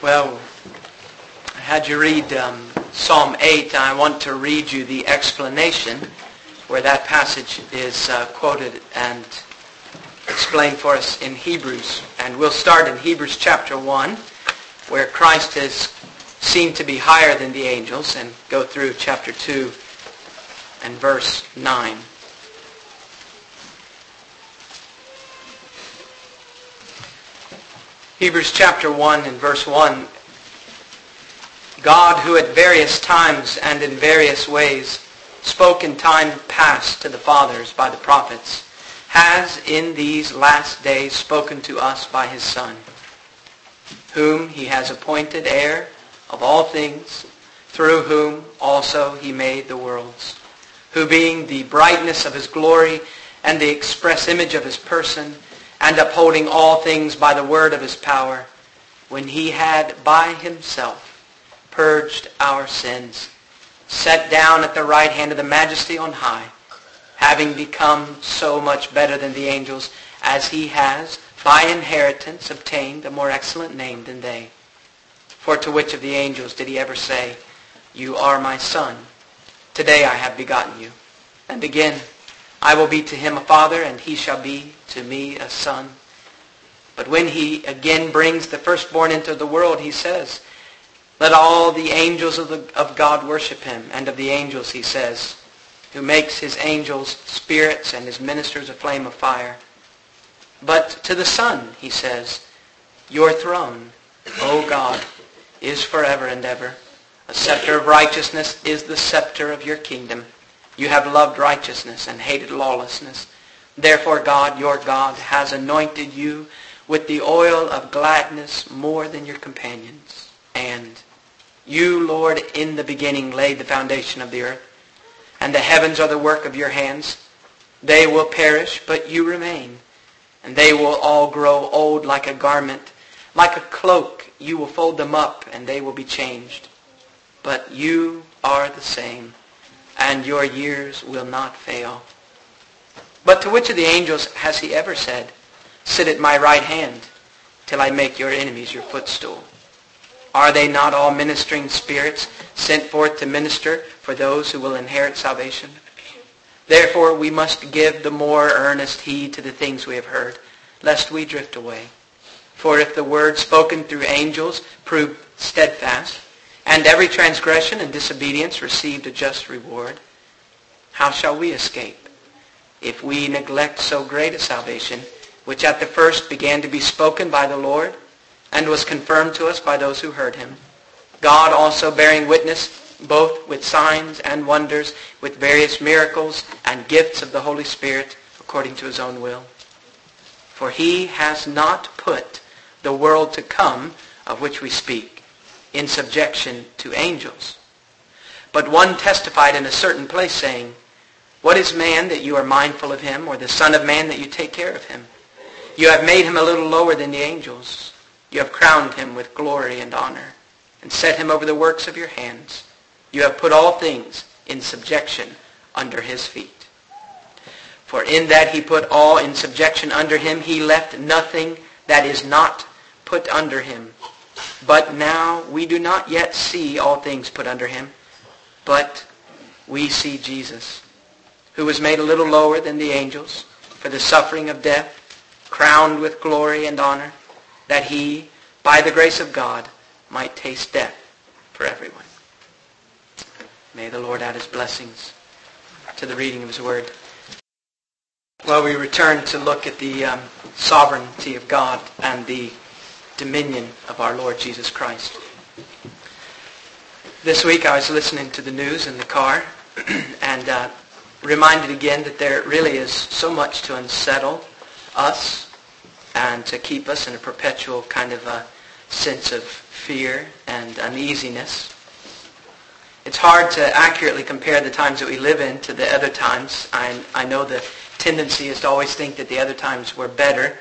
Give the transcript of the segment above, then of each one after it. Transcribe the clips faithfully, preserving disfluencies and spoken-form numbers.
Well, I had you read um, Psalm eight. I want to read you the explanation where that passage is uh, quoted and explained for us in Hebrews. And we'll start in Hebrews chapter one, where Christ is seen to be higher than the angels, and go through chapter two and verse nine. Hebrews chapter one and verse one. God, who at various times and in various ways spoke in time past to the fathers by the prophets, has in these last days spoken to us by his Son, whom he has appointed heir of all things, through whom also he made the worlds, who being the brightness of his glory and the express image of his person, and upholding all things by the word of his power, when he had by himself purged our sins, sat down at the right hand of the Majesty on high, having become so much better than the angels, as he has by inheritance obtained a more excellent name than they. For to which of the angels did he ever say, "You are my son, today I have begotten you"? And again, "I will be to him a father, and he shall be to me a son"? But when he again brings the firstborn into the world, he says, "Let all the angels of, the, of God worship him." And of the angels he says, "Who makes his angels spirits and his ministers a flame of fire." But to the Son he says, "Your throne, O God, is forever and ever. A scepter of righteousness is the scepter of your kingdom. You have loved righteousness and hated lawlessness. Therefore God, your God, has anointed you with the oil of gladness more than your companions. And you, Lord, in the beginning laid the foundation of the earth, and the heavens are the work of your hands. They will perish, but you remain, and they will all grow old like a garment. Like a cloak, you will fold them up, and they will be changed. But you are the same, and your years will not fail." But to which of the angels has he ever said, "Sit at my right hand, till I make your enemies your footstool"? Are they not all ministering spirits sent forth to minister for those who will inherit salvation? Therefore we must give the more earnest heed to the things we have heard, lest we drift away. For if the word spoken through angels proved steadfast, and every transgression and disobedience received a just reward, how shall we escape if we neglect so great a salvation, which at the first began to be spoken by the Lord, and was confirmed to us by those who heard him? God also bearing witness, both with signs and wonders, with various miracles and gifts of the Holy Spirit, according to his own will. For he has not put the world to come, of which we speak, in subjection to angels. But one testified in a certain place, saying, "What is man that you are mindful of him, or the son of man that you take care of him? You have made him a little lower than the angels. You have crowned him with glory and honor, and set him over the works of your hands. You have put all things in subjection under his feet." For in that he put all in subjection under him, he left nothing that is not put under him. But now we do not yet see all things put under him, but we see Jesus, who was made a little lower than the angels for the suffering of death, crowned with glory and honor, that he, by the grace of God, might taste death for everyone. May the Lord add his blessings to the reading of his word. Well, we return to look at the um, sovereignty of God and the dominion of our Lord Jesus Christ. This week I was listening to the news in the car and uh, reminded again that there really is so much to unsettle us and to keep us in a perpetual kind of a sense of fear and uneasiness. It's hard to accurately compare the times that we live in to the other times. I, I know the tendency is to always think that the other times were better.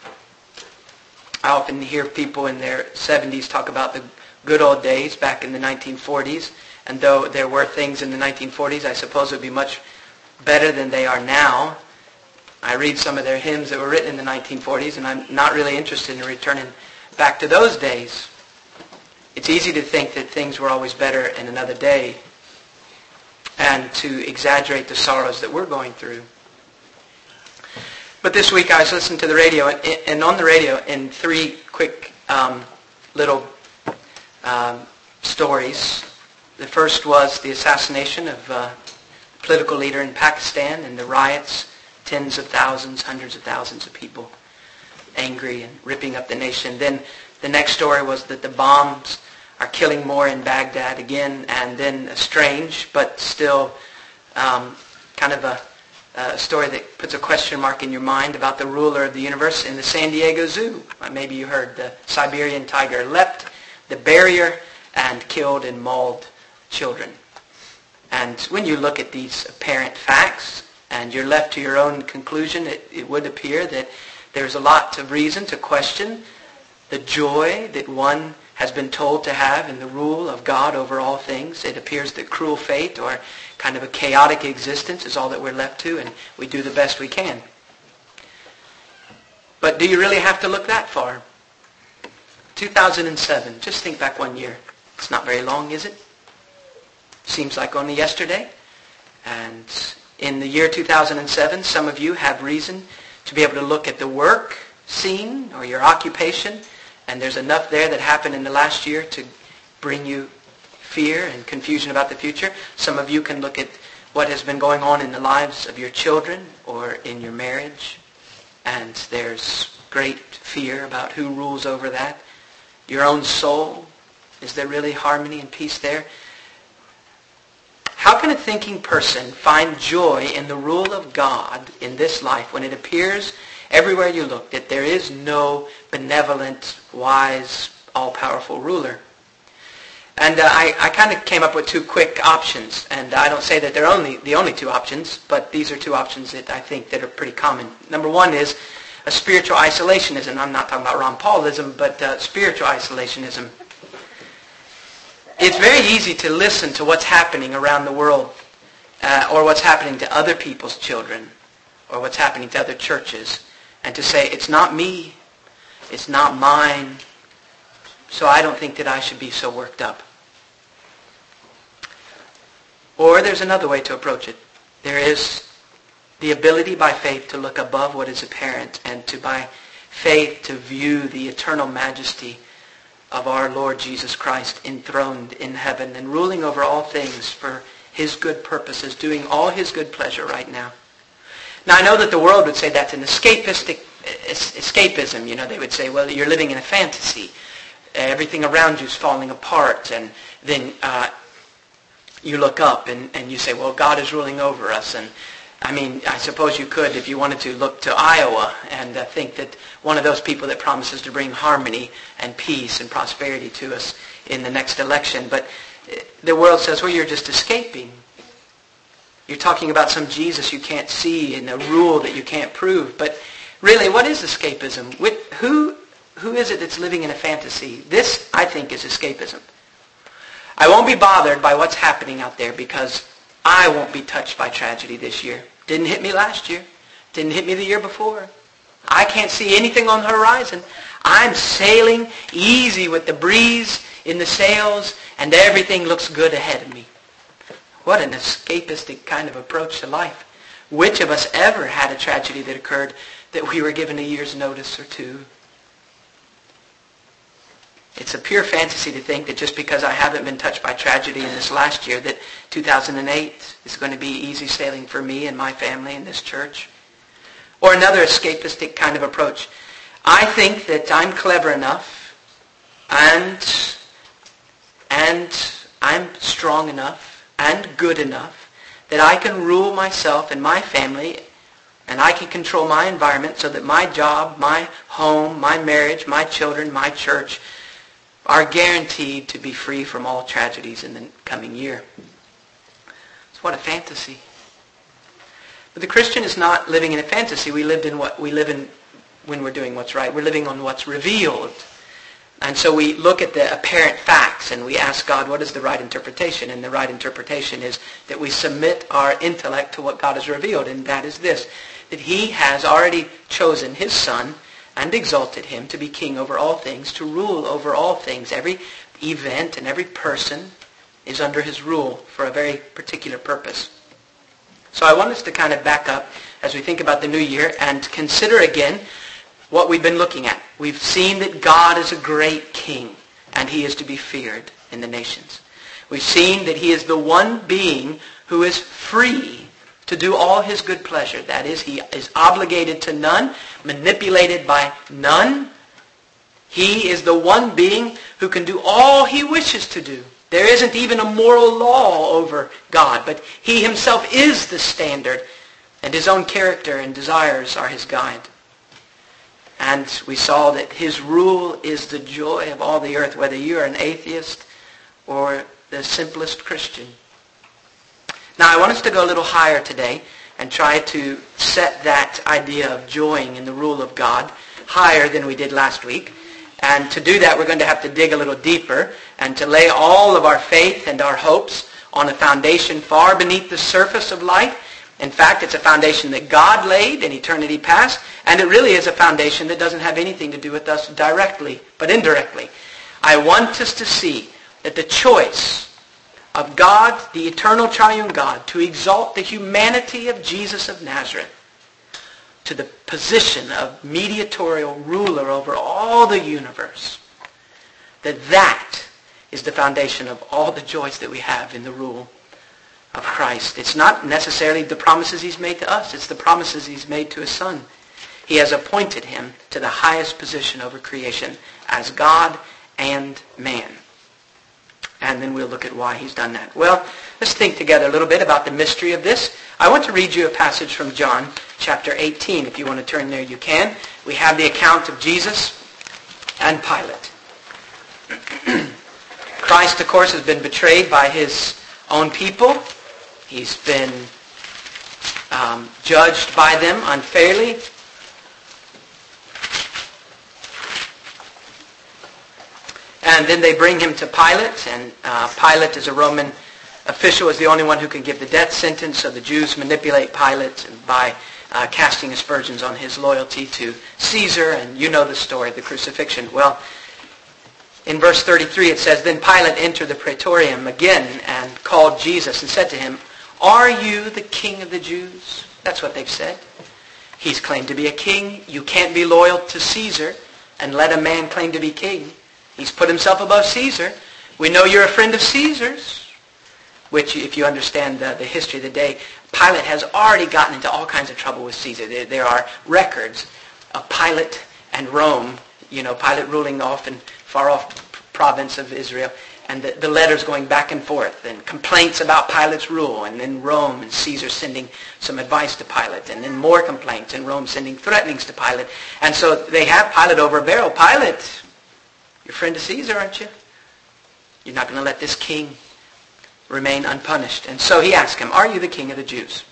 I often hear people in their seventies talk about the good old days back in the nineteen forties, and though there were things in the nineteen forties I suppose would be much better than they are now. I read some of their hymns that were written in the nineteen forties, and I'm not really interested in returning back to those days. It's easy to think that things were always better in another day and to exaggerate the sorrows that we're going through. But this week I was listening to the radio, and, and on the radio, in three quick um, little um, stories. The first was the assassination of a political leader in Pakistan and the riots, tens of thousands, hundreds of thousands of people angry and ripping up the nation. Then the next story was that the bombs are killing more in Baghdad again, and then a strange but still um, kind of a A story that puts a question mark in your mind about the ruler of the universe in the San Diego Zoo. Maybe you heard the Siberian tiger leapt the barrier and killed and mauled children. And when you look at these apparent facts and you're left to your own conclusion, it, it would appear that there's a lot of reason to question the joy that one has been told to have in the rule of God over all things. It appears that cruel fate or kind of a chaotic existence is all that we're left to, and we do the best we can. But do you really have to look that far? two thousand seven, just think back one year. It's not very long, is it? Seems like only yesterday. And in the year two thousand seven, some of you have reason to be able to look at the work scene or your occupation, and there's enough there that happened in the last year to bring you fear and confusion about the future. Some of you can look at what has been going on in the lives of your children or in your marriage, and there's great fear about who rules over that. Your own soul, is there really harmony and peace there? How can a thinking person find joy in the rule of God in this life when it appears everywhere you look that there is no benevolent, wise, all-powerful ruler? And uh, I, I kind of came up with two quick options, and I don't say that they're only the only two options, but these are two options that I think that are pretty common. Number one is a spiritual isolationism. I'm not talking about Ron Paulism, but uh, spiritual isolationism. It's very easy to listen to what's happening around the world, uh, or what's happening to other people's children, or what's happening to other churches, and to say, it's not me, it's not mine, so I don't think that I should be so worked up. Or there's another way to approach it. There is the ability by faith to look above what is apparent and to by faith to view the eternal majesty of our Lord Jesus Christ enthroned in heaven and ruling over all things for His good purposes, doing all His good pleasure right now. Now I know that the world would say that's an escapistic escapism. You know, they would say, well, you're living in a fantasy. Everything around you is falling apart, and then uh, you look up and, and you say, well, God is ruling over us. And I mean, I suppose you could, if you wanted to, look to Iowa and uh, think that one of those people that promises to bring harmony and peace and prosperity to us in the next election. But the world says, well, you're just escaping. You're talking about some Jesus you can't see and a rule that you can't prove. But really, what is escapism? Who, who is it that's living in a fantasy? This, I think, is escapism. I won't be bothered by what's happening out there because I won't be touched by tragedy this year. Didn't hit me last year. Didn't hit me the year before. I can't see anything on the horizon. I'm sailing easy with the breeze in the sails, and everything looks good ahead of me. What an escapistic kind of approach to life. Which of us ever had a tragedy that occurred that we were given a year's notice or two? It's a pure fantasy to think that just because I haven't been touched by tragedy in this last year, that two thousand eight is going to be easy sailing for me and my family in this church. Or another escapistic kind of approach. I think that I'm clever enough and, and I'm strong enough and good enough that I can rule myself and my family, and I can control my environment so that my job, my home, my marriage, my children, my church are guaranteed to be free from all tragedies in the coming year. So what a fantasy. But the Christian is not living in a fantasy. We lived in what we live in when we're doing what's right. We're living on what's revealed. And so we look at the apparent facts and we ask God, what is the right interpretation? And the right interpretation is that we submit our intellect to what God has revealed. And that is this, that He has already chosen His Son and exalted him to be king over all things, to rule over all things. Every event and every person is under his rule for a very particular purpose. So I want us to kind of back up as we think about the new year and consider again what we've been looking at. We've seen that God is a great king and he is to be feared in the nations. We've seen that he is the one being who is free to do all his good pleasure. That is, he is obligated to none, manipulated by none. He is the one being who can do all he wishes to do. There isn't even a moral law over God, but he himself is the standard, and his own character and desires are his guide. And we saw that his rule is the joy of all the earth, whether you are an atheist or the simplest Christian. Now I want us to go a little higher today and try to set that idea of joying in the rule of God higher than we did last week. And to do that, we're going to have to dig a little deeper and to lay all of our faith and our hopes on a foundation far beneath the surface of life. In fact, it's a foundation that God laid in eternity past, and it really is a foundation that doesn't have anything to do with us directly, but indirectly. I want us to see that the choice of God, the eternal triune God, to exalt the humanity of Jesus of Nazareth to the position of mediatorial ruler over all the universe, that that is the foundation of all the joys that we have in the rule of Christ. It's not necessarily the promises he's made to us. It's the promises he's made to his Son. He has appointed him to the highest position over creation as God and man. And then we'll look at why he's done that. Well, let's think together a little bit about the mystery of this. I want to read you a passage from John chapter eighteen. If you want to turn there, you can. We have the account of Jesus and Pilate. Christ, of course, has been betrayed by his own people. He's been um, judged by them unfairly. And then they bring him to Pilate, and uh, Pilate is a Roman official, is the only one who can give the death sentence, so the Jews manipulate Pilate by uh, casting aspersions on his loyalty to Caesar, and you know the story of the crucifixion. Well, in verse thirty-three it says, Then Pilate entered the praetorium again and called Jesus and said to him, Are you the king of the Jews? That's what they've said. He's claimed to be a king. You can't be loyal to Caesar and let a man claim to be king. He's put himself above Caesar. We know you're a friend of Caesar's, which, if you understand the, the history of the day, Pilate has already gotten into all kinds of trouble with Caesar. There, there are records of Pilate and Rome, you know, Pilate ruling off in far-off province of Israel, and the, the letters going back and forth, and complaints about Pilate's rule, and then Rome and Caesar sending some advice to Pilate, and then more complaints, and Rome sending threatenings to Pilate. And so they have Pilate over a barrel. Pilate, you're a friend of Caesar, aren't you? You're not going to let this king remain unpunished. And so he asked him, Are you the king of the Jews?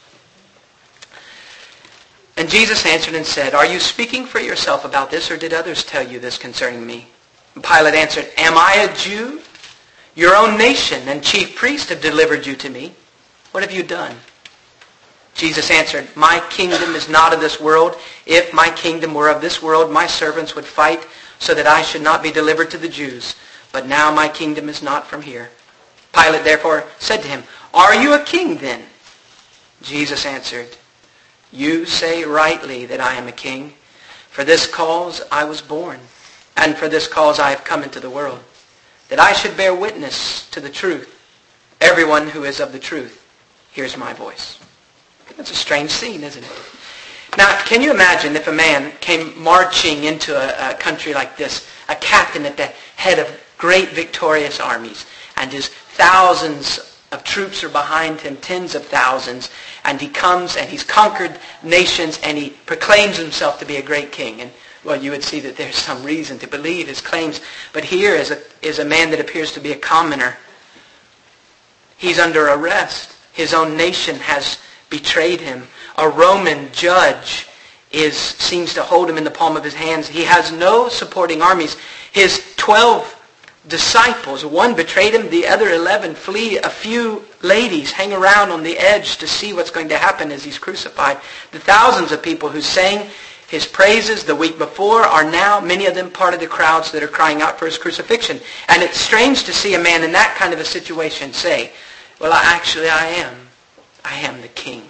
And Jesus answered and said, Are you speaking for yourself about this, or did others tell you this concerning me? And Pilate answered, Am I a Jew? Your own nation and chief priest have delivered you to me. What have you done? Jesus answered, My kingdom is not of this world. If my kingdom were of this world, my servants would fight so that I should not be delivered to the Jews. But now my kingdom is not from here. Pilate therefore said to him, Are you a king then? Jesus answered, You say rightly that I am a king. For this cause I was born, and for this cause I have come into the world, that I should bear witness to the truth. Everyone who is of the truth hears my voice. That's a strange scene, isn't it? Now, can you imagine if a man came marching into a, a country like this, a captain at the head of great victorious armies, and his thousands of troops are behind him, tens of thousands, and he comes and he's conquered nations and he proclaims himself to be a great king. And, well, you would see that there's some reason to believe his claims. But here is a, is a man that appears to be a commoner. He's under arrest. His own nation has betrayed him. A Roman judge is seems to hold him in the palm of his hands. He has no supporting armies. His twelve disciples, one betrayed him, the other eleven flee. A few ladies hang around on the edge to see what's going to happen as he's crucified. The thousands of people who sang His praises the week before are now, many of them, part of the crowds that are crying out for his crucifixion. And it's strange to see a man in that kind of a situation say, well, actually I am. I am the king.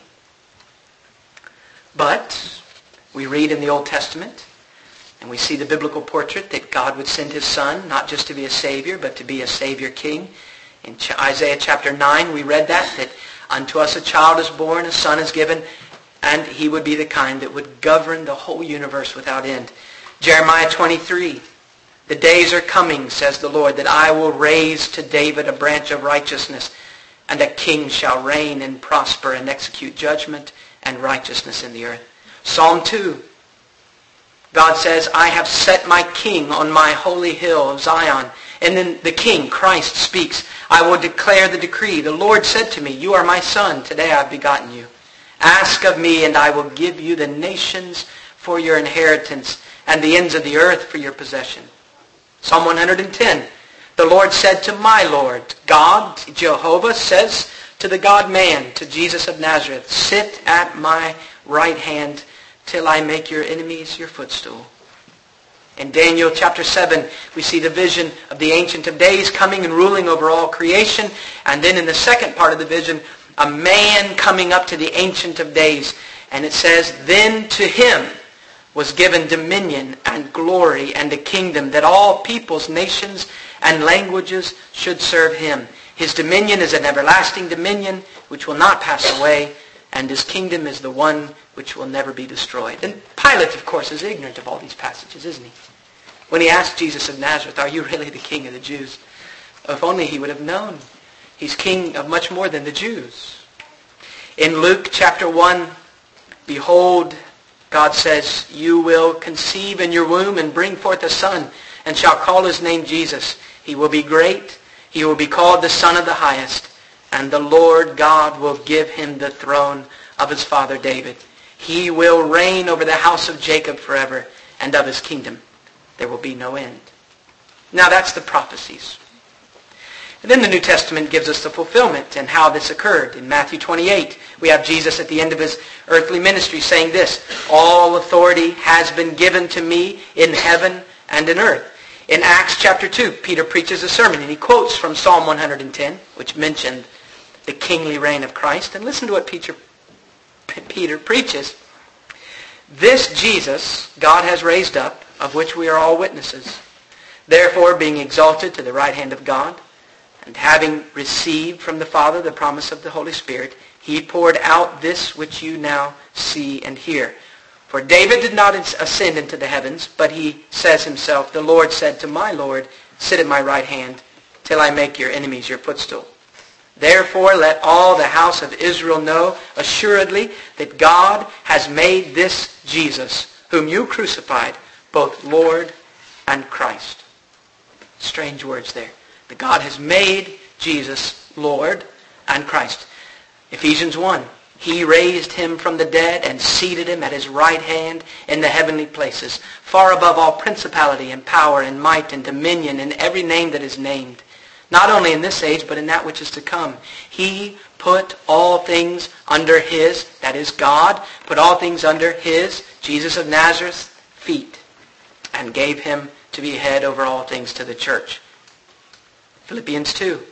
But we read in the Old Testament, and we see the biblical portrait that God would send his Son, not just to be a Savior, but to be a Savior King. In Isaiah chapter nine, we read that, that unto us a child is born, a son is given, and he would be the kind that would govern the whole universe without end. Jeremiah twenty-three, the days are coming, says the Lord, that I will raise to David a branch of righteousness, and a king shall reign and prosper and execute judgment and righteousness in the earth. Psalm two, God says, I have set my king on my holy hill of Zion. And then the king, Christ, speaks, I will declare the decree. The Lord said to me, you are my son. Today I have begotten you. Ask of me, and I will give you the nations for your inheritance, and the ends of the earth for your possession. Psalm one hundred ten, the Lord said to my Lord, God, Jehovah, says to the God-man, to Jesus of Nazareth, sit at my right hand till I make your enemies your footstool. In Daniel chapter seven, we see the vision of the Ancient of Days coming and ruling over all creation. And then in the second part of the vision, a man coming up to the Ancient of Days. And it says, then to him was given dominion and glory and a kingdom, that all peoples, nations, and languages should serve him. His dominion is an everlasting dominion which will not pass away, and his kingdom is the one which will never be destroyed. And Pilate, of course, is ignorant of all these passages, isn't he? When he asked Jesus of Nazareth, are you really the king of the Jews? If only he would have known. He's king of much more than the Jews. In Luke chapter one, behold, God says, you will conceive in your womb and bring forth a son, and shall call his name Jesus. He will be great. He will be called the Son of the Highest. And the Lord God will give him the throne of his father David. He will reign over the house of Jacob forever, and of his kingdom there will be no end. Now that's the prophecies. And then the New Testament gives us the fulfillment and how this occurred. In Matthew twenty-eight, we have Jesus at the end of his earthly ministry saying this, all authority has been given to me in heaven and in earth. In Acts chapter two, Peter preaches a sermon, and he quotes from Psalm one hundred ten, which mentioned the kingly reign of Christ. And listen to what Peter, Peter preaches. This Jesus God has raised up, of which we are all witnesses. Therefore, being exalted to the right hand of God, and having received from the Father the promise of the Holy Spirit, he poured out this which you now see and hear. For David did not ascend into the heavens, but he says himself, the Lord said to my Lord, sit at my right hand, till I make your enemies your footstool. Therefore, let all the house of Israel know assuredly that God has made this Jesus, whom you crucified, both Lord and Christ. Strange words there. That God has made Jesus Lord and Christ. Ephesians one. He raised him from the dead and seated him at his right hand in the heavenly places, far above all principality and power and might and dominion and every name that is named, not only in this age, but in that which is to come. He put all things under his, that is God, put all things under his, Jesus of Nazareth's, feet, and gave him to be head over all things to the church. Philippians two.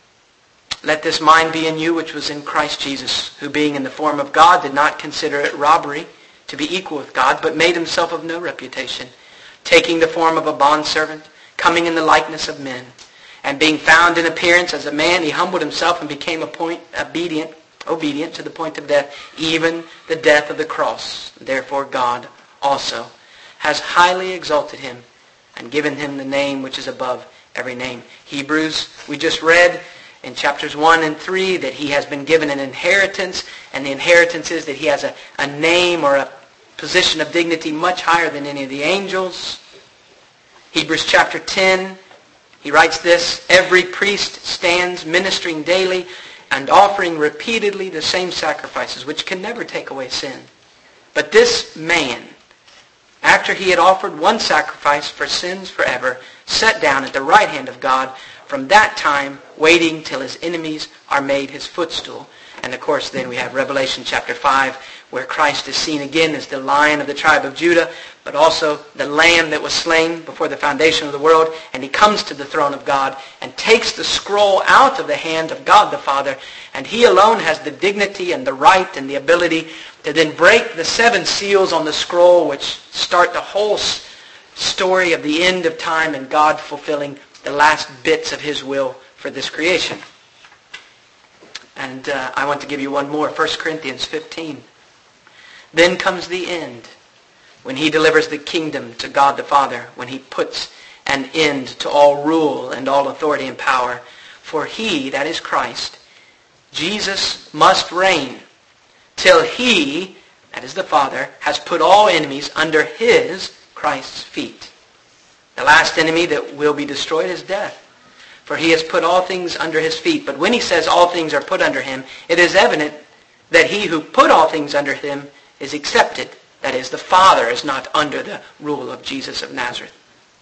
Let this mind be in you which was in Christ Jesus, who being in the form of God did not consider it robbery to be equal with God, but made himself of no reputation, taking the form of a bondservant, coming in the likeness of men. And being found in appearance as a man, he humbled himself and became a point, obedient, obedient to the point of death, even the death of the cross. Therefore God also has highly exalted him and given him the name which is above every name. Hebrews, we just read in chapters one and three that he has been given an inheritance, and the inheritance is that he has a, a name or a position of dignity much higher than any of the angels. Hebrews chapter ten, he writes this, every priest stands ministering daily and offering repeatedly the same sacrifices, which can never take away sin. But this man, after he had offered one sacrifice for sins forever, sat down at the right hand of God, from that time waiting till his enemies are made his footstool. And of course then we have Revelation chapter five, where Christ is seen again as the Lion of the tribe of Judah, but also the Lamb that was slain before the foundation of the world. And he comes to the throne of God and takes the scroll out of the hand of God the Father. And he alone has the dignity and the right and the ability to then break the seven seals on the scroll, which start the whole story of the end of time and God fulfilling the last bits of his will for this creation. And uh, I want to give you one more, First Corinthians fifteen. Then comes the end, when he delivers the kingdom to God the Father, when he puts an end to all rule and all authority and power. For he, that is Christ, Jesus, must reign till he, that is the Father, has put all enemies under his, Christ's feet. The last enemy that will be destroyed is death. For he has put all things under his feet. But when he says all things are put under him, it is evident that he who put all things under him is accepted. That is, the Father is not under the rule of Jesus of Nazareth.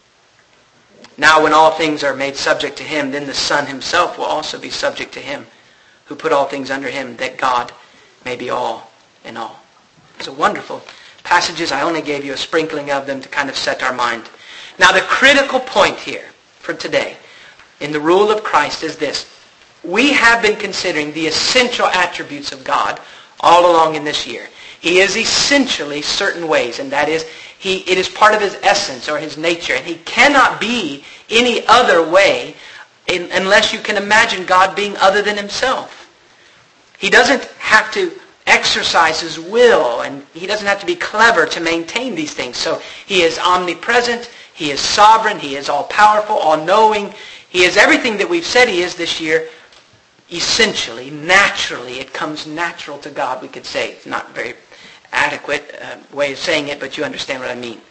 Now when all things are made subject to him, then the Son himself will also be subject to him who put all things under him, that God may be all in all. It's a wonderful passages. I only gave you a sprinkling of them to kind of set our mind. Now the critical point here for today in the rule of Christ is this. We have been considering the essential attributes of God all along in this year. He is essentially certain ways, and that is, he, it is part of his essence or his nature, and he cannot be any other way in, unless you can imagine God being other than himself. He doesn't have to exercise his will, and he doesn't have to be clever to maintain these things. So he is omnipresent, he is sovereign, he is all-powerful, all-knowing. He is everything that we've said he is this year, essentially, naturally. It comes natural to God, we could say. It's not a very adequate uh, way of saying it, but you understand what I mean.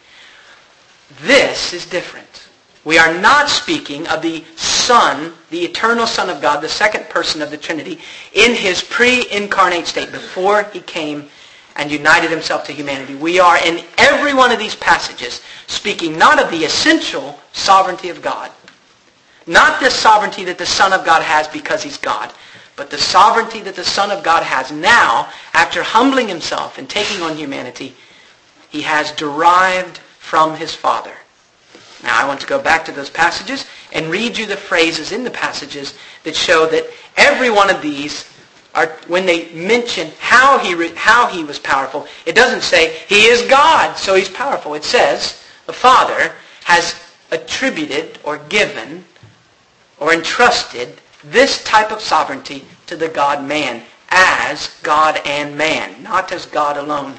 This is different. We are not speaking of the Son, the eternal Son of God, the second person of the Trinity, in his pre-incarnate state, before he came and united himself to humanity. We are, in every one of these passages, speaking not of the essential sovereignty of God, not the sovereignty that the Son of God has because he's God, but the sovereignty that the Son of God has now, after humbling himself and taking on humanity, he has derived from his Father. Now I want to go back to those passages and read you the phrases in the passages that show that every one of these are, when they mention how he re, how he was powerful, it doesn't say he is God, so he's powerful. It says the Father has attributed or given or entrusted this type of sovereignty to the God-man as God and man, not as God alone.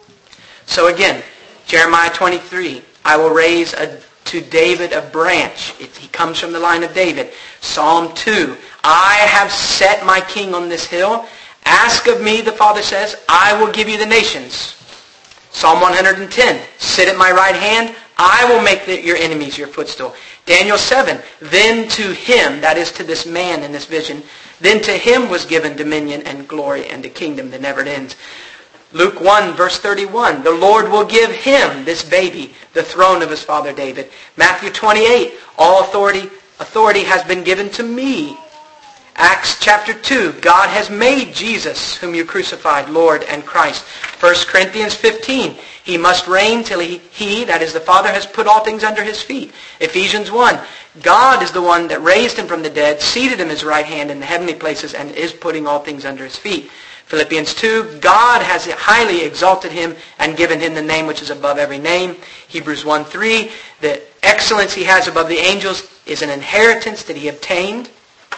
So again, Jeremiah twenty-three, I will raise a, to David a branch. It, he comes from the line of David. Psalm two, I have set my king on this hill. Ask of me, the Father says, I will give you the nations. Psalm one hundred ten, sit at my right hand, I will make the, your enemies your footstool. Daniel seven, then to him, that is to this man in this vision, then to him was given dominion and glory and a kingdom that never ends. Luke one, verse thirty-one, the Lord will give him, this baby, the throne of his father David. Matthew twenty-eight, all authority, authority has been given to me. Acts chapter two, God has made Jesus, whom you crucified, Lord and Christ. First Corinthians fifteen, he must reign till he, he, that is the Father, has put all things under his feet. Ephesians one, God is the one that raised him from the dead, seated him at his right hand in the heavenly places, and is putting all things under his feet. Philippians two, God has highly exalted him and given him the name which is above every name. Hebrews one three, the excellence he has above the angels is an inheritance that he obtained.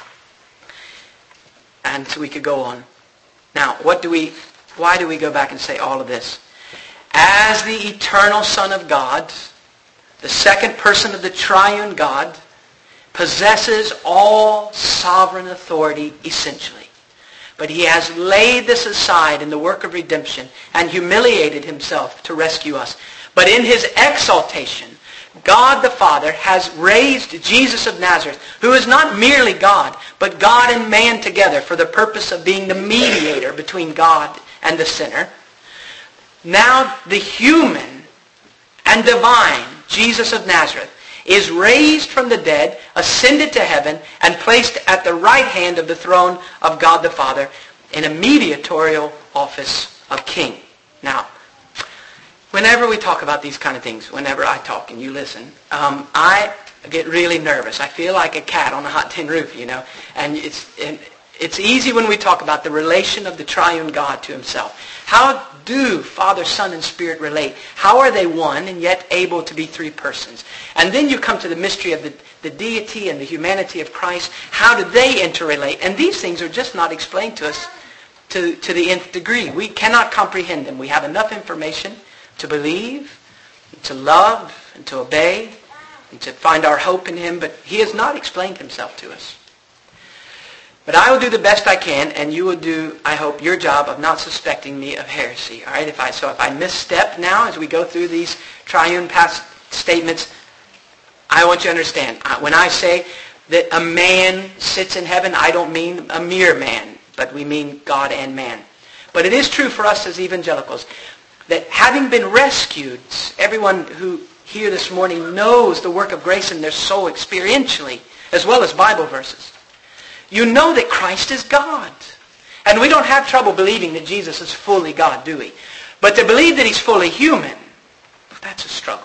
And so we could go on. Now, what do we, why do we go back and say all of this? As the eternal Son of God, the second person of the triune God, possesses all sovereign authority essentially. But he has laid this aside in the work of redemption and humiliated himself to rescue us. But in his exaltation, God the Father has raised Jesus of Nazareth, who is not merely God, but God and man together for the purpose of being the mediator between God and the sinner. Now the human and divine Jesus of Nazareth is raised from the dead, ascended to heaven, and placed at the right hand of the throne of God the Father in a mediatorial office of king. Now, whenever we talk about these kind of things, whenever I talk and you listen, um, I get really nervous. I feel like a cat on a hot tin roof, you know. And it's and it's easy when we talk about the relation of the triune God to himself. How do Father, Son, and Spirit relate? How are they one and yet able to be three persons? And then you come to the mystery of the, the deity and the humanity of Christ. How do they interrelate? And these things are just not explained to us to, to the nth degree. We cannot comprehend them. We have enough information to believe, to love, and to obey, and to find our hope in him, but he has not explained himself to us. But I will do the best I can, and you will do, I hope, your job of not suspecting me of heresy. All right? If I so if I misstep now as we go through these triune past statements, I want you to understand. When I say that a man sits in heaven, I don't mean a mere man, but we mean God and man. But it is true for us as evangelicals that having been rescued, everyone who here this morning knows the work of grace in their soul experientially, as well as Bible verses. You know that Christ is God. And we don't have trouble believing that Jesus is fully God, do we? But to believe that he's fully human, that's a struggle.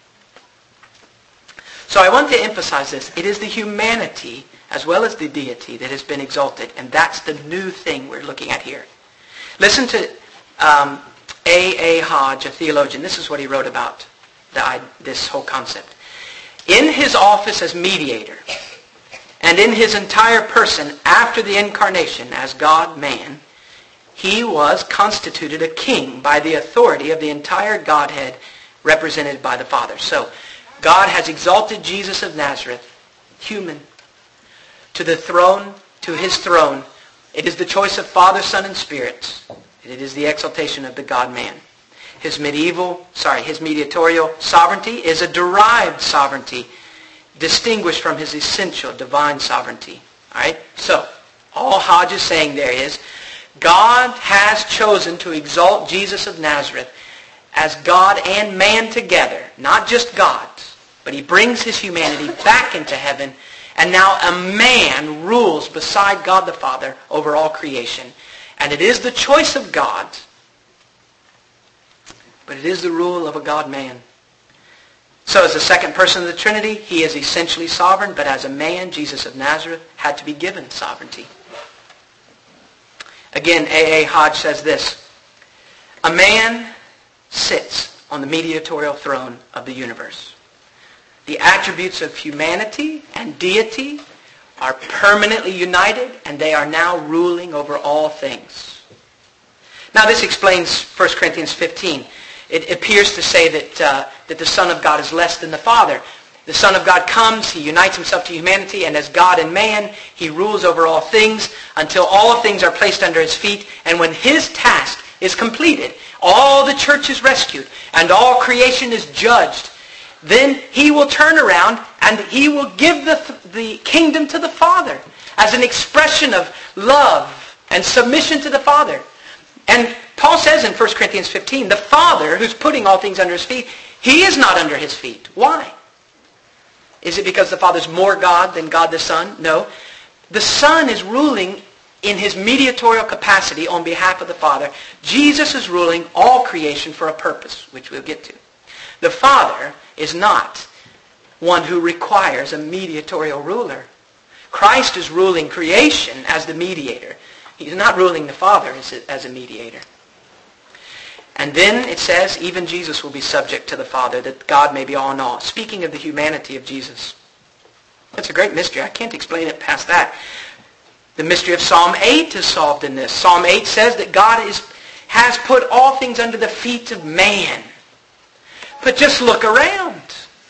So I want to emphasize this. It is the humanity as well as the deity that has been exalted. And that's the new thing we're looking at here. Listen to um, A A Hodge, a theologian. This is what he wrote about the, this whole concept. In his office as mediator, and in his entire person after the incarnation as God-man, he was constituted a king by the authority of the entire Godhead represented by the Father. So, God has exalted Jesus of Nazareth, human, to the throne, to his throne. It is the choice of Father, Son, and Spirit. It is the exaltation of the God-man. His medieval, sorry, his mediatorial sovereignty is a derived sovereignty, distinguished from his essential divine sovereignty. All right? So, all Hodge is saying there is, God has chosen to exalt Jesus of Nazareth as God and man together. Not just God, but he brings his humanity back into heaven, and now a man rules beside God the Father over all creation. And it is the choice of God, but it is the rule of a God-man. So as the second person of the Trinity, he is essentially sovereign, but as a man, Jesus of Nazareth had to be given sovereignty. Again, A A Hodge says this, a man sits on the mediatorial throne of the universe. The attributes of humanity and deity are permanently united, and they are now ruling over all things. Now this explains First Corinthians fifteen. It appears to say that uh, that the Son of God is less than the Father. The Son of God comes, he unites himself to humanity, and as God and man, he rules over all things until all things are placed under his feet. And when his task is completed, all the church is rescued, and all creation is judged, then he will turn around and he will give the, the kingdom to the Father as an expression of love and submission to the Father. And Paul says in First Corinthians fifteen, the Father, who's putting all things under his feet, he is not under his feet. Why? Is it because the Father's more God than God the Son? No. The Son is ruling in his mediatorial capacity on behalf of the Father. Jesus is ruling all creation for a purpose, which we'll get to. The Father is not one who requires a mediatorial ruler. Christ is ruling creation as the mediator. He's not ruling the Father as a, as a mediator. And then it says, even Jesus will be subject to the Father, that God may be all in all. Speaking of the humanity of Jesus. That's a great mystery. I can't explain it past that. The mystery of Psalm eight is solved in this. Psalm eight says that God is, has put all things under the feet of man. But just look around.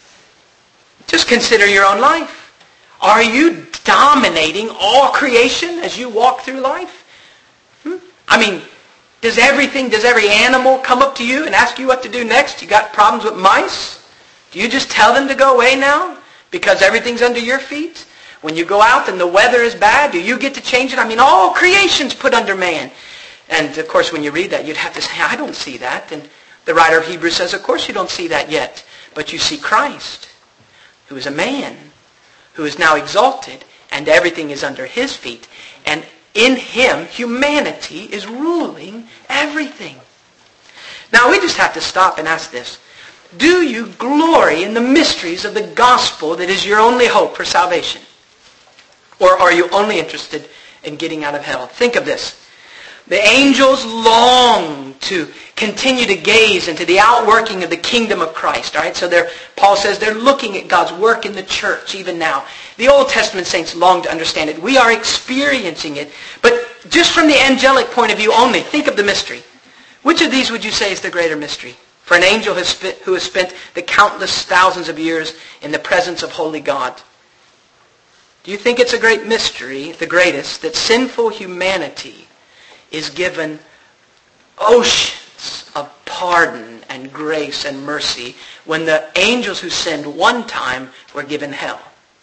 Just consider your own life. Are you dominating all creation as you walk through life? Hmm? I mean, does everything, does every animal come up to you and ask you what to do next? You got problems with mice? Do you just tell them to go away now because everything's under your feet? When you go out and the weather is bad, do you get to change it? I mean, all creation's put under man. And of course, when you read that, you'd have to say, I don't see that. And the writer of Hebrews says, of course you don't see that yet. But you see Christ, who is a man, who is now exalted, and everything is under his feet. And in him, humanity is ruling everything. Now we just have to stop and ask this. Do you glory in the mysteries of the gospel that is your only hope for salvation? Or are you only interested in getting out of hell? Think of this. The angels long to continue to gaze into the outworking of the kingdom of Christ. All right? So they're, Paul says they're looking at God's work in the church even now. The Old Testament saints long to understand it. We are experiencing it. But just from the angelic point of view only, think of the mystery. Which of these would you say is the greater mystery? For an angel who has spent the countless thousands of years in the presence of holy God. Do you think it's a great mystery, the greatest, that sinful humanity is given oceans of pardon and grace and mercy when the angels who sinned one time were given hell?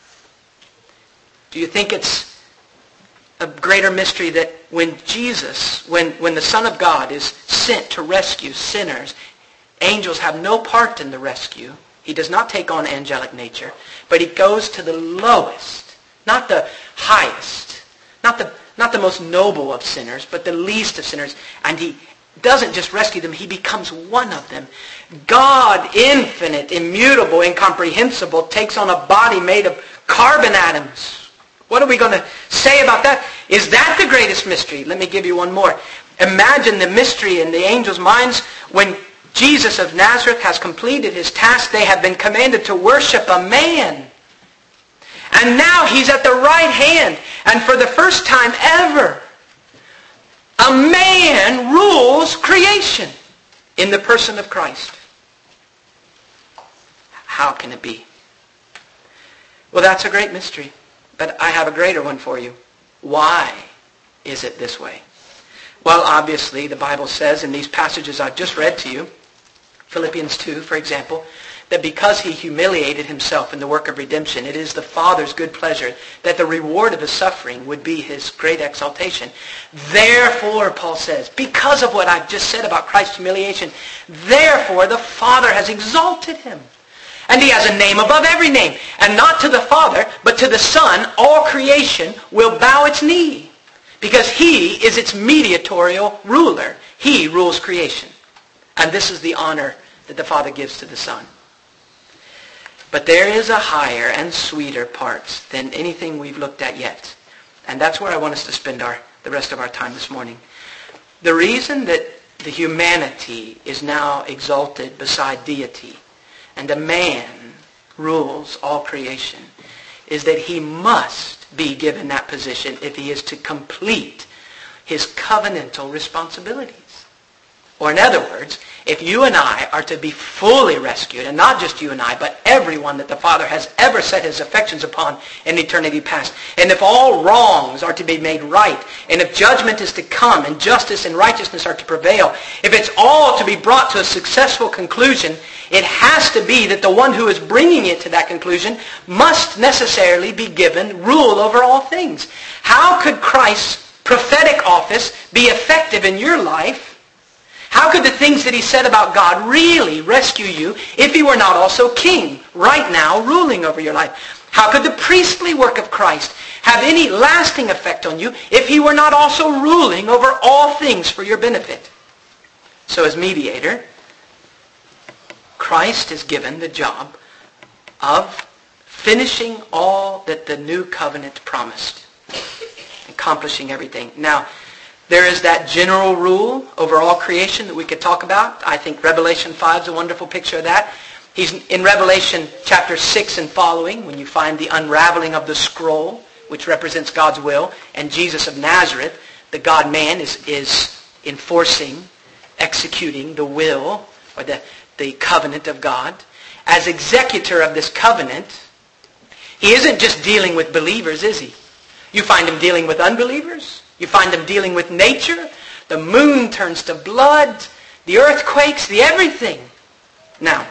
Do you think it's a greater mystery that when Jesus, when, when the Son of God is sent to rescue sinners, angels have no part in the rescue? He does not take on angelic nature, but he goes to the lowest, not the highest, not the, not the most noble of sinners, but the least of sinners, and he doesn't just rescue them, he becomes one of them. God, infinite, immutable, incomprehensible, takes on a body made of carbon atoms. What are we going to say about that? Is that the greatest mystery? Let me give you one more. Imagine the mystery in the angels' minds when Jesus of Nazareth has completed his task. They have been commanded to worship a man. And now he's at the right hand. And for the first time ever, a man rules creation in the person of Christ. How can it be? Well, that's a great mystery. But I have a greater one for you. Why is it this way? Well, obviously, the Bible says in these passages I've just read to you, Philippians two, for example, that because he humiliated himself in the work of redemption, it is the Father's good pleasure that the reward of his suffering would be his great exaltation. Therefore, Paul says, because of what I've just said about Christ's humiliation, therefore the Father has exalted him. And he has a name above every name. And not to the Father, but to the Son, all creation will bow its knee. Because he is its mediatorial ruler. He rules creation. And this is the honor that the Father gives to the Son. But there is a higher and sweeter part than anything we've looked at yet. And that's where I want us to spend our the rest of our time this morning. The reason that the humanity is now exalted beside deity, and a man rules all creation, is that he must be given that position if he is to complete his covenantal responsibilities. Or in other words, if you and I are to be fully rescued, and not just you and I, but everyone that the Father has ever set his affections upon in eternity past, and if all wrongs are to be made right, and if judgment is to come, and justice and righteousness are to prevail, if it's all to be brought to a successful conclusion, it has to be that the one who is bringing it to that conclusion must necessarily be given rule over all things. How could Christ's prophetic office be effective in your life? How could the things that he said about God really rescue you if he were not also king, right now ruling over your life? How could the priestly work of Christ have any lasting effect on you if he were not also ruling over all things for your benefit? So as mediator, Christ is given the job of finishing all that the new covenant promised, accomplishing everything. Now, there is that general rule over all creation that we could talk about. I think Revelation five is a wonderful picture of that. He's in Revelation chapter six and following, when you find the unraveling of the scroll, which represents God's will, and Jesus of Nazareth, the God-man, is, is enforcing, executing the will, or the, the covenant of God. As executor of this covenant, he isn't just dealing with believers, is he? You find him dealing with unbelievers. You find him dealing with nature. The moon turns to blood. The earth quakes. The everything. Now,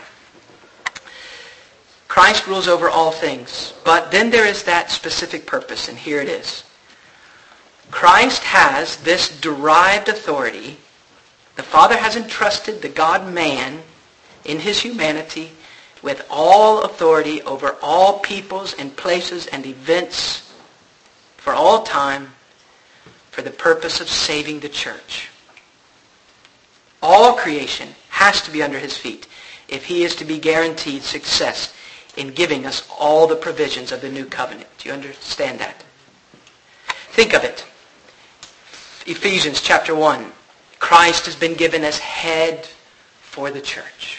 Christ rules over all things. But then there is that specific purpose, and here it is. Christ has this derived authority. The Father has entrusted the God-man in his humanity with all authority over all peoples and places and events for all time, for the purpose of saving the church. All creation has to be under his feet if he is to be guaranteed success in giving us all the provisions of the new covenant. Do you understand that? Think of it. Ephesians chapter one. Christ has been given as head for the church.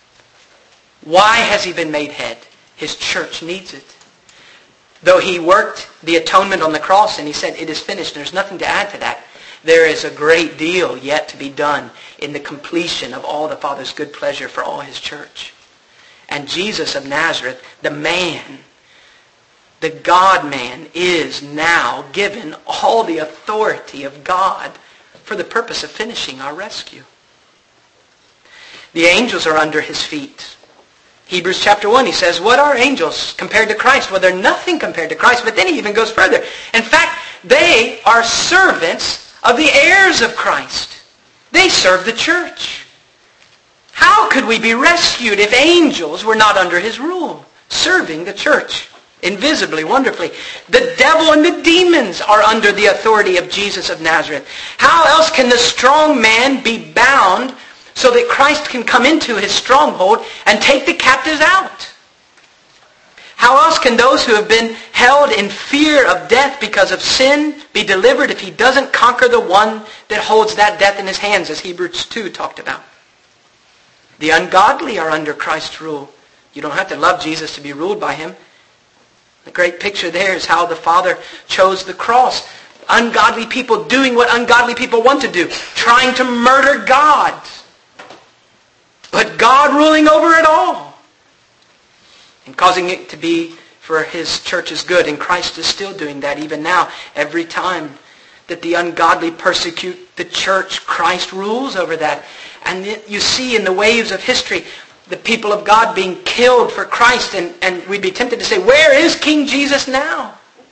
Why has he been made head? His church needs it. Though he worked the atonement on the cross and he said, it is finished, there's nothing to add to that. There is a great deal yet to be done in the completion of all the Father's good pleasure for all his church. And Jesus of Nazareth, the man, the God-man, is now given all the authority of God for the purpose of finishing our rescue. The angels are under his feet. Hebrews chapter one, he says, what are angels compared to Christ? Well, they're nothing compared to Christ, but then he even goes further. In fact, they are servants of the heirs of Christ. They serve the church. How could we be rescued if angels were not under his rule, serving the church invisibly, wonderfully? The devil and the demons are under the authority of Jesus of Nazareth. How else can the strong man be bound so that Christ can come into his stronghold and take the captives out? How else can those who have been held in fear of death because of sin be delivered if he doesn't conquer the one that holds that death in his hands, as Hebrews two talked about? The ungodly are under Christ's rule. You don't have to love Jesus to be ruled by him. The great picture there is how the Father chose the cross. Ungodly people doing what ungodly people want to do, trying to murder God. But God ruling over it all and causing it to be for his church's good. And Christ is still doing that even now. Every time that the ungodly persecute the church, Christ rules over that. And you see in the waves of history the people of God being killed for Christ. And, and we'd be tempted to say, where is King Jesus now?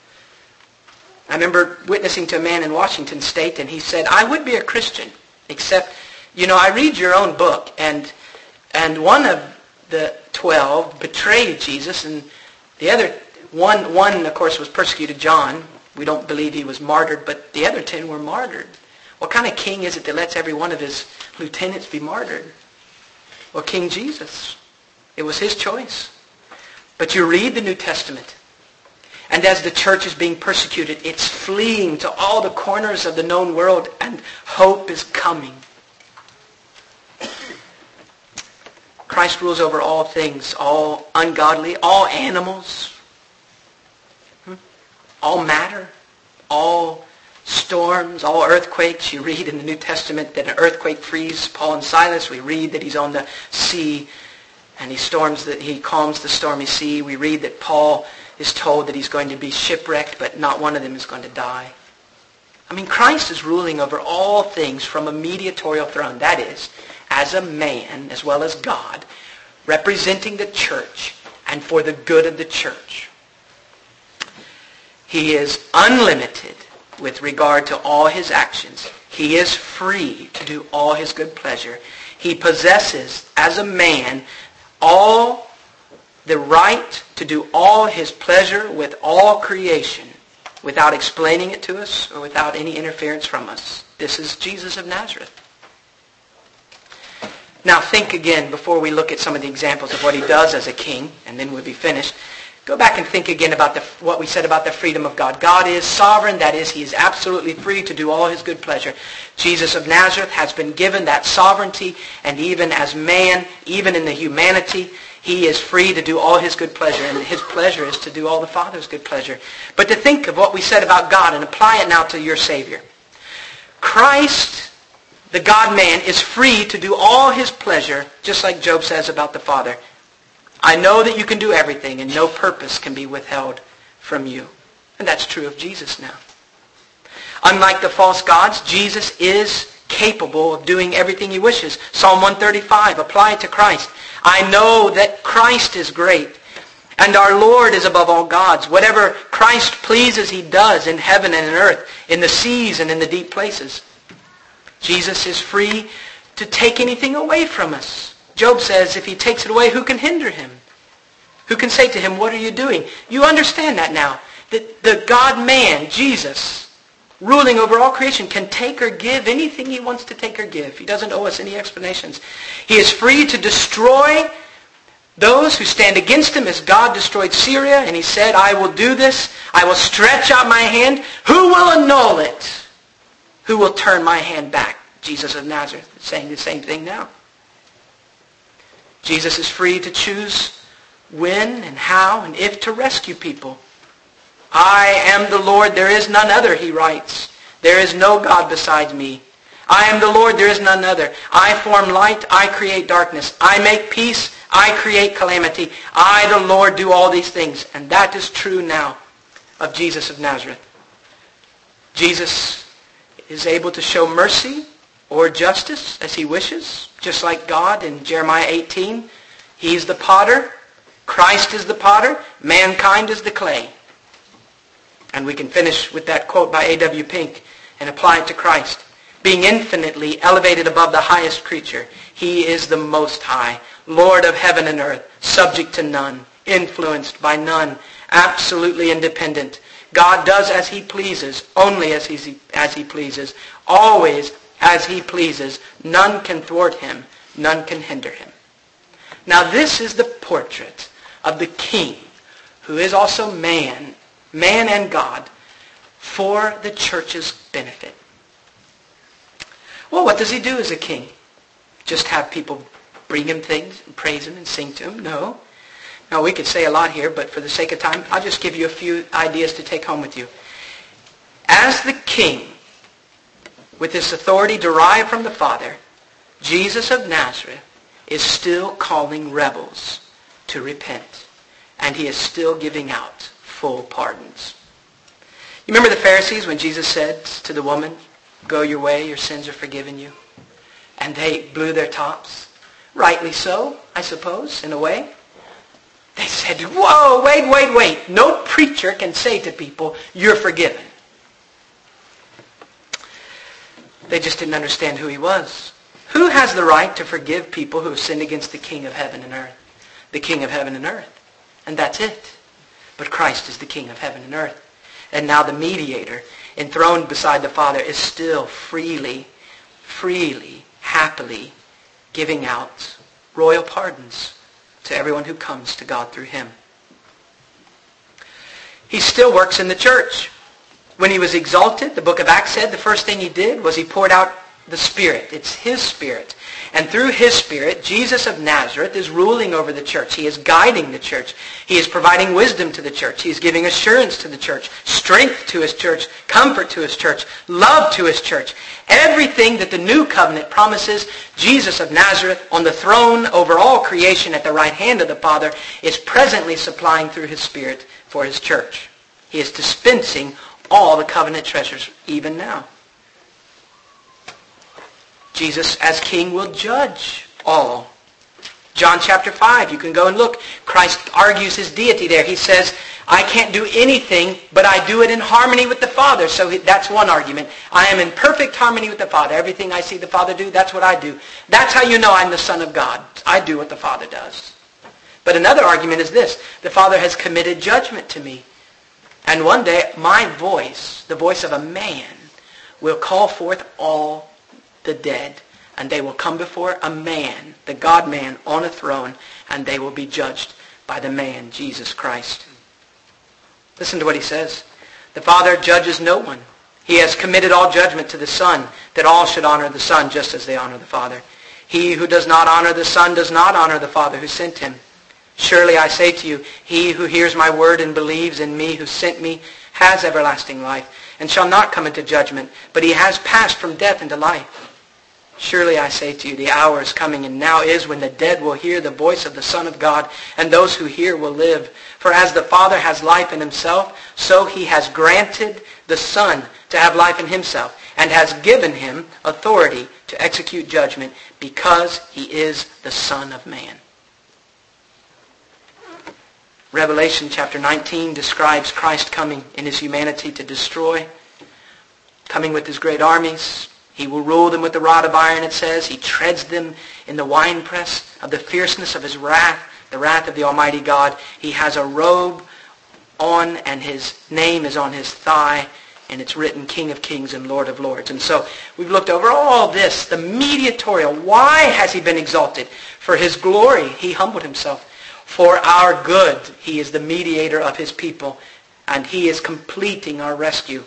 I remember witnessing to a man in Washington State, and he said, I would be a Christian, except, you know, I read your own book, and and one of the twelve betrayed Jesus, and the other, one, one of course, was persecuted John. We don't believe he was martyred, but the other ten were martyred. What kind of king is it that lets every one of his lieutenants be martyred? Well, King Jesus. It was his choice. But you read the New Testament, and as the church is being persecuted, it's fleeing to all the corners of the known world, and hope is coming. Christ rules over all things, all ungodly, all animals, all matter, all storms, all earthquakes. You read in the New Testament that an earthquake frees Paul and Silas. We read that he's on the sea and he storms that he calms the stormy sea. We read that Paul is told that he's going to be shipwrecked, but not one of them is going to die. I mean, Christ is ruling over all things from a mediatorial throne. That is, as a man as well as God, representing the church and for the good of the church. He is unlimited with regard to all his actions. He is free to do all his good pleasure. He possesses, as a man, all the right to do all his pleasure with all creation without explaining it to us or without any interference from us. This is Jesus of Nazareth. Now think again, before we look at some of the examples of what he does as a king, and then we'll be finished. Go back and think again about the, what we said about the freedom of God. God is sovereign, that is, he is absolutely free to do all his good pleasure. Jesus of Nazareth has been given that sovereignty, and even as man, even in the humanity, he is free to do all his good pleasure, and his pleasure is to do all the Father's good pleasure. But to think of what we said about God and apply it now to your Savior. Christ, the God-man, is free to do all his pleasure, just like Job says about the Father. I know that you can do everything, and no purpose can be withheld from you. And that's true of Jesus now. Unlike the false gods, Jesus is capable of doing everything he wishes. Psalm one thirty-five, apply it to Christ. I know that Christ is great, and our Lord is above all gods. Whatever Christ pleases, he does in heaven and in earth, in the seas and in the deep places. Jesus is free to take anything away from us. Job says, if he takes it away, who can hinder him? Who can say to him, what are you doing? You understand that now. That the God-man, Jesus, ruling over all creation, can take or give anything he wants to take or give. He doesn't owe us any explanations. He is free to destroy those who stand against him as God destroyed Syria, and he said, I will do this. I will stretch out my hand. Who will annul it? Who will turn my hand back? Jesus of Nazareth is saying the same thing now. Jesus is free to choose when and how and if to rescue people. I am the Lord, there is none other, he writes. There is no God besides me. I am the Lord, there is none other. I form light, I create darkness. I make peace, I create calamity. I, the Lord, do all these things. And that is true now of Jesus of Nazareth. Jesus is able to show mercy or justice as he wishes, just like God in Jeremiah eighteen. He's the potter, Christ is the potter, mankind is the clay. And we can finish with that quote by A W Pink and apply it to Christ. Being infinitely elevated above the highest creature, he is the Most High, Lord of heaven and earth, subject to none, influenced by none, absolutely independent. God does as he pleases, only as he, as he pleases, always as he pleases. None can thwart him, none can hinder him. Now this is the portrait of the King, who is also man, man and God, for the church's benefit. Well, what does he do as a king? Just have people bring him things and praise him and sing to him? No. Now, we could say a lot here, but for the sake of time, I'll just give you a few ideas to take home with you. As the king, with this authority derived from the Father, Jesus of Nazareth is still calling rebels to repent. And he is still giving out full pardons. You remember the Pharisees when Jesus said to the woman, go your way, your sins are forgiven you? And they blew their tops. Rightly so, I suppose, in a way. They said, whoa, wait, wait, wait. No preacher can say to people, you're forgiven. They just didn't understand who he was. Who has the right to forgive people who have sinned against the King of heaven and earth? The King of heaven and earth. And that's it. But Christ is the King of heaven and earth. And now the mediator, enthroned beside the Father, is still freely, freely, happily giving out royal pardons to everyone who comes to God through him. He still works in the church. When he was exalted, the book of Acts said the first thing he did was he poured out the Spirit. It's his Spirit. And through his Spirit, Jesus of Nazareth is ruling over the church. He is guiding the church. He is providing wisdom to the church. He is giving assurance to the church, strength to his church, comfort to his church, love to his church. Everything that the new covenant promises, Jesus of Nazareth, on the throne over all creation at the right hand of the Father, is presently supplying through his Spirit for his church. He is dispensing all the covenant treasures even now. Jesus as king will judge all. John chapter five, you can go and look. Christ argues his deity there. He says, I can't do anything, but I do it in harmony with the Father. So that's one argument. I am in perfect harmony with the Father. Everything I see the Father do, that's what I do. That's how you know I'm the Son of God. I do what the Father does. But another argument is this. The Father has committed judgment to me. And one day, my voice, the voice of a man, will call forth all the dead, and they will come before a man, the God-man, on a throne, and they will be judged by the man, Jesus Christ. Listen to what he says. The Father judges no one. He has committed all judgment to the Son, that all should honor the Son just as they honor the Father. He who does not honor the Son does not honor the Father who sent him. Surely I say to you, he who hears my word and believes in me who sent me has everlasting life, and shall not come into judgment, but he has passed from death into life. Surely I say to you, the hour is coming, and now is, when the dead will hear the voice of the Son of God, and those who hear will live. For as the Father has life in himself, so he has granted the Son to have life in himself, and has given him authority to execute judgment, because he is the Son of Man. Revelation chapter nineteen describes Christ coming in his humanity to destroy, coming with his great armies. He will rule them with the rod of iron, it says. He treads them in the winepress of the fierceness of his wrath, the wrath of the Almighty God. He has a robe on, and his name is on his thigh. And it's written King of Kings and Lord of Lords. And so we've looked over all this, the mediatorial. Why has he been exalted? For his glory, he humbled himself. For our good, he is the mediator of his people. And he is completing our rescue.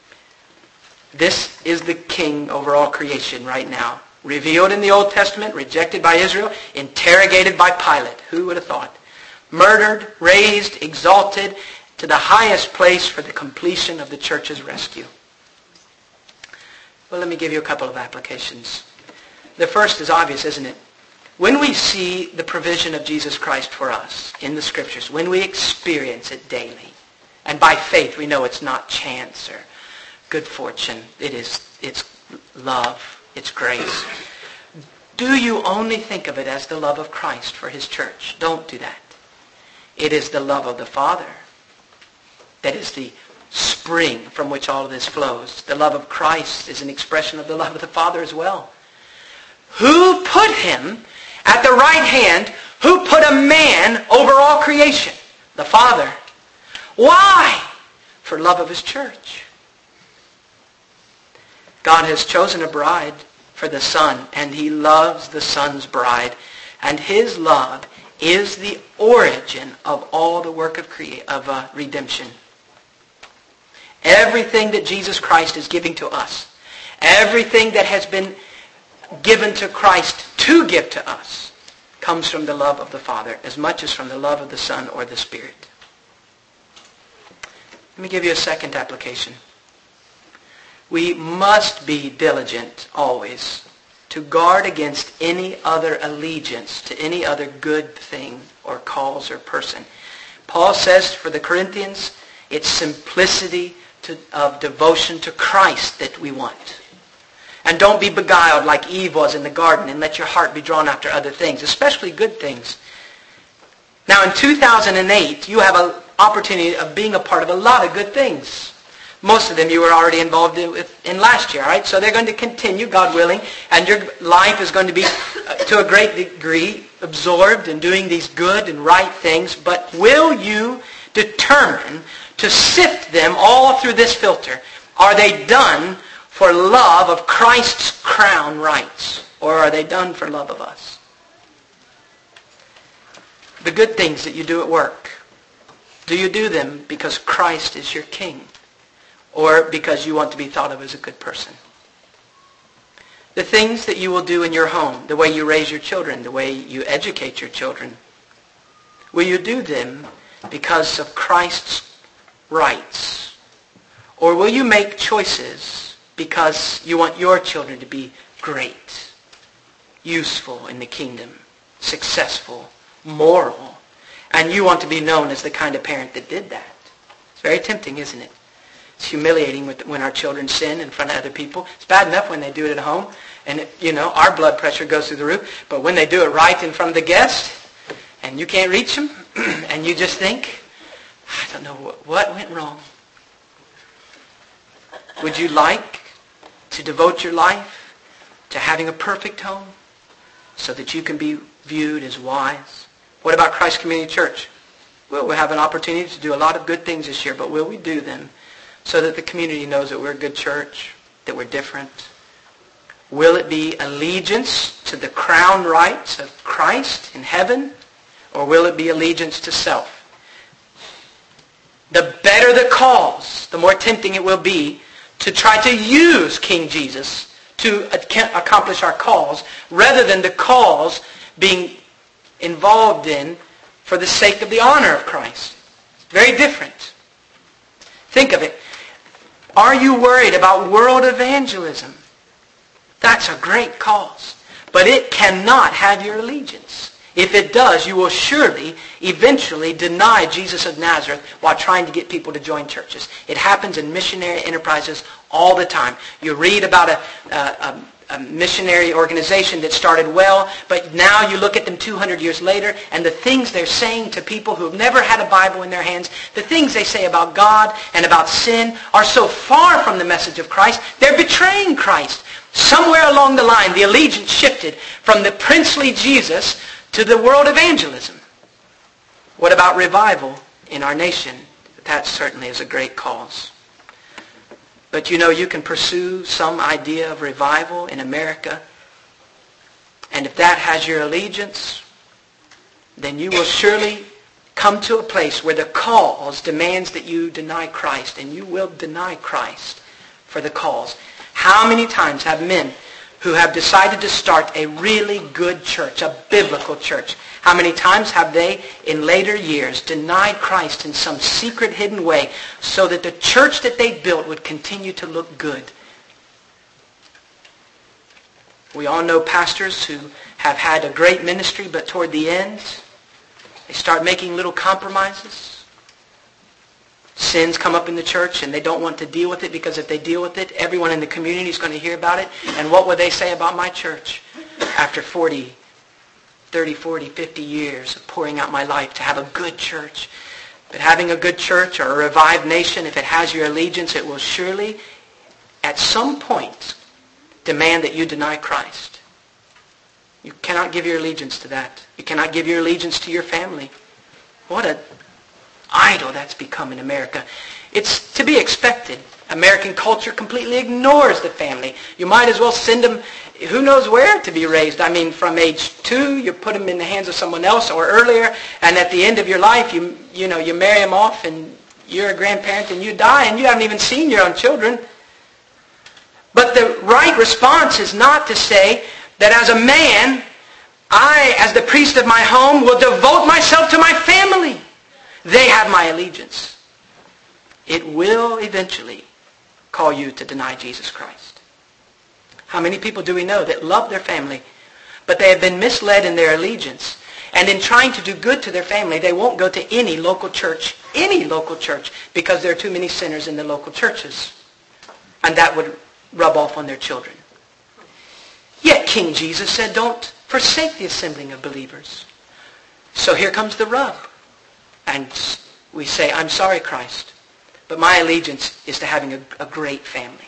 This is the king over all creation right now. Revealed in the Old Testament, rejected by Israel, interrogated by Pilate. Who would have thought? Murdered, raised, exalted to the highest place for the completion of the church's rescue. Well, let me give you a couple of applications. The first is obvious, isn't it? When we see the provision of Jesus Christ for us in the Scriptures, when we experience it daily, and by faith we know it's not chance or good fortune, it is, it's love, it's grace. Do you only think of it as the love of Christ for his church? Don't do that. It is the love of the Father that is the spring from which all of this flows. The love of Christ is an expression of the love of the Father as well. Who put him at the right hand? Who put a man over all creation? The Father. Why? For love of his church. God has chosen a bride for the Son, and he loves the Son's bride. And his love is the origin of all the work of, crea- of uh, redemption. Everything that Jesus Christ is giving to us, everything that has been given to Christ to give to us, comes from the love of the Father as much as from the love of the Son or the Spirit. Let me give you a second application. We must be diligent always to guard against any other allegiance to any other good thing or cause or person. Paul says for the Corinthians, it's simplicity to, of devotion to Christ that we want. And don't be beguiled like Eve was in the garden and let your heart be drawn after other things, especially good things. Now in two thousand eight, you have an opportunity of being a part of a lot of good things. Most of them you were already involved in, with, in last year, right? So they're going to continue, God willing, and your life is going to be, uh, to a great degree, absorbed in doing these good and right things. But will you determine to sift them all through this filter? Are they done for love of Christ's crown rights, or are they done for love of us? The good things that you do at work, do you do them because Christ is your King? Or because you want to be thought of as a good person? The things that you will do in your home, the way you raise your children, the way you educate your children, will you do them because of Christ's rights? Or will you make choices because you want your children to be great, useful in the kingdom, successful, moral, and you want to be known as the kind of parent that did that? It's very tempting, isn't it? It's humiliating when our children sin in front of other people. It's bad enough when they do it at home, and it, you know, our blood pressure goes through the roof. But when they do it right in front of the guest, and you can't reach them, and you just think, I don't know what, what went wrong. Would you like to devote your life to having a perfect home so that you can be viewed as wise? What about Christ Community Church? Well, we'll have an opportunity to do a lot of good things this year, but will we do them so that the community knows that we're a good church, that we're different? Will it be allegiance to the crown rights of Christ in heaven, or will it be allegiance to self? The better the cause, the more tempting it will be to try to use King Jesus to accomplish our cause, rather than the cause being involved in for the sake of the honor of Christ. Very different. Think of it. Are you worried about world evangelism? That's a great cause. But it cannot have your allegiance. If it does, you will surely, eventually deny Jesus of Nazareth while trying to get people to join churches. It happens in missionary enterprises all the time. You read about a, a, a missionary organization that started well, but now you look at them two hundred years later, and the things they're saying to people who have never had a Bible in their hands, the things they say about God and about sin are so far from the message of Christ, they're betraying Christ. Somewhere along the line, the allegiance shifted from the princely Jesus to the world evangelism. What about revival in our nation? That certainly is a great cause. But you know, you can pursue some idea of revival in America. And if that has your allegiance, then you will surely come to a place where the cause demands that you deny Christ. And you will deny Christ for the cause. How many times have men who have decided to start a really good church, a biblical church, how many times have they, in later years, denied Christ in some secret, hidden way so that the church that they built would continue to look good? We all know pastors who have had a great ministry, but toward the end, they start making little compromises. Sins come up in the church and they don't want to deal with it, because if they deal with it, everyone in the community is going to hear about it. And what will they say about my church after forty, thirty, forty, fifty years of pouring out my life to have a good church? But having a good church or a revived nation, if it has your allegiance, it will surely, at some point, demand that you deny Christ. You cannot give your allegiance to that. You cannot give your allegiance to your family. What an idol that's become in America. It's to be expected. American culture completely ignores the family. You might as well send them who knows where to be raised. I mean, from age two, you put them in the hands of someone else, or earlier, and at the end of your life, you you know, you marry them off, and you're a grandparent, and you die, and you haven't even seen your own children. But the right response is not to say that as a man, I, as the priest of my home, will devote myself to my family. They have my allegiance. It will eventually call you to deny Jesus Christ. How many people do we know that love their family, but they have been misled in their allegiance? And in trying to do good to their family, they won't go to any local church, any local church, because there are too many sinners in the local churches. And that would rub off on their children. Yet King Jesus said, don't forsake the assembling of believers. So here comes the rub. And we say, I'm sorry, Christ, but my allegiance is to having a, a great family.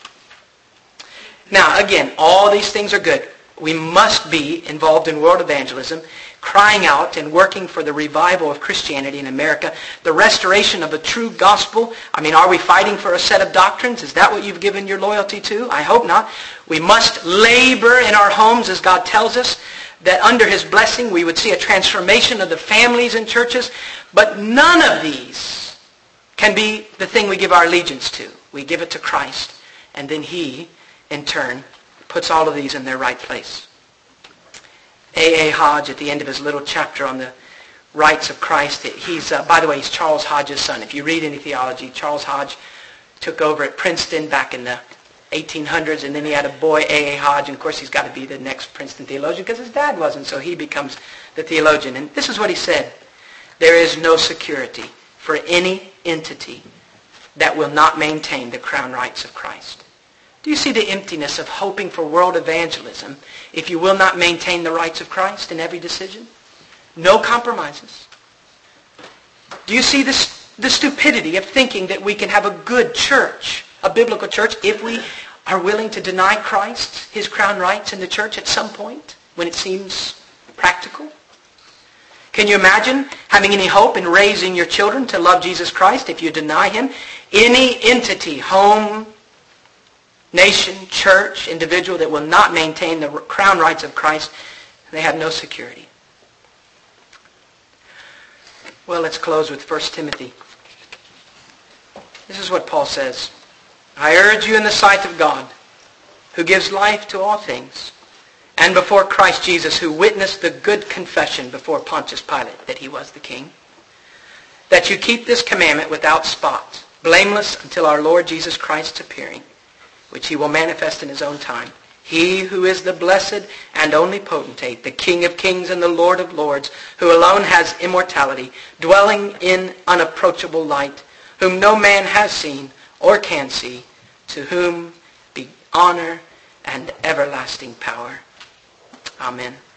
Now, again, all these things are good. We must be involved in world evangelism, crying out and working for the revival of Christianity in America, the restoration of a true gospel. I mean, are we fighting for a set of doctrines? Is that what you've given your loyalty to? I hope not. We must labor in our homes, as God tells us, that under His blessing we would see a transformation of the families in churches. But none of these can be the thing we give our allegiance to. We give it to Christ, and then He, in turn, puts all of these in their right place. A A. Hodge, at the end of his little chapter on the rights of Christ, he's, uh, by the way, he's Charles Hodge's son. If you read any theology, Charles Hodge took over at Princeton back in the eighteen hundreds, and then he had a boy, A A. Hodge, and of course he's got to be the next Princeton theologian because his dad wasn't, so he becomes the theologian. And this is what he said: there is no security for any entity that will not maintain the crown rights of Christ. Do you see the emptiness of hoping for world evangelism if you will not maintain the rights of Christ in every decision? No compromises. Do you see this, the stupidity of thinking that we can have a good church, a biblical church, if we are willing to deny Christ His crown rights in the church at some point when it seems practical? Can you imagine having any hope in raising your children to love Jesus Christ if you deny Him? Any entity, home, nation, church, individual that will not maintain the crown rights of Christ, they have no security. Well, let's close with First Timothy. This is what Paul says: I urge you in the sight of God, who gives life to all things, and before Christ Jesus, who witnessed the good confession before Pontius Pilate that He was the King, that you keep this commandment without spot, blameless until our Lord Jesus Christ's appearing, which He will manifest in His own time. He who is the blessed and only potentate, the King of kings and the Lord of lords, who alone has immortality, dwelling in unapproachable light, whom no man has seen or can see, to whom be honor and everlasting power. Amen.